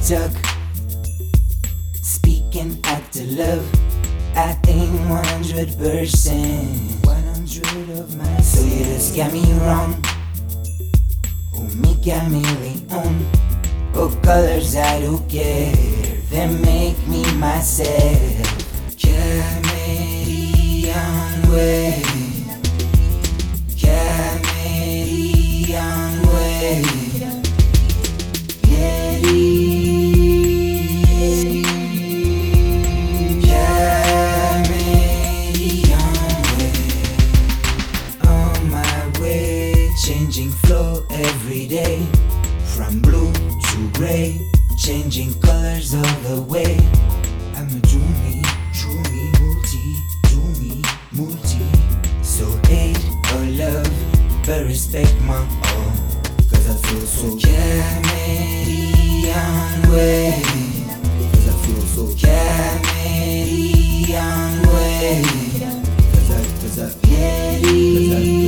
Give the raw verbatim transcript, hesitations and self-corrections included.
talk, speak and act to love. I ain't one hundred percent, one hundred of myself. So you just got me wrong. Oh, me chameleon. Oh, colors I don't care, they make me myself. Chameleon way, chameleon way. Yeah, changing flow every day, from blue to gray, changing colors all the way. I'm a do me, do me, multi, do me, multi. So hate or love, but respect my all, cause I feel so chameleon way, cause I feel so chameleon way, cause I, cause I, cause I